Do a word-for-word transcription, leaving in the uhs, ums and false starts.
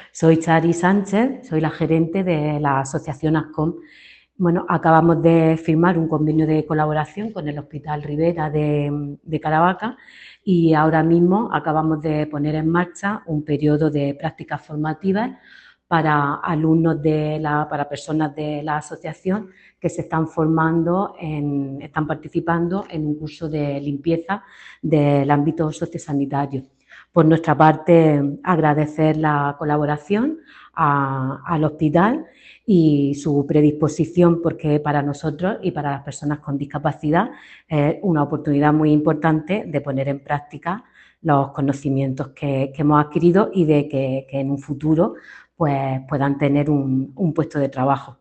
Soy Chari Sánchez, soy la gerente de la asociación ASCOM. Bueno, acabamos de firmar un convenio de colaboración con el Hospital Rivera de, de Caravaca y ahora mismo acabamos de poner en marcha un periodo de prácticas formativas para alumnos de la, para personas de la asociación que se están formando, en, están participando en un curso de limpieza del ámbito sociosanitario. Por nuestra parte, agradecer la colaboración a, al hospital y su predisposición, porque para nosotros y para las personas con discapacidad es una oportunidad muy importante de poner en práctica los conocimientos que, que hemos adquirido y de que, que en un futuro pues, puedan tener un, un puesto de trabajo.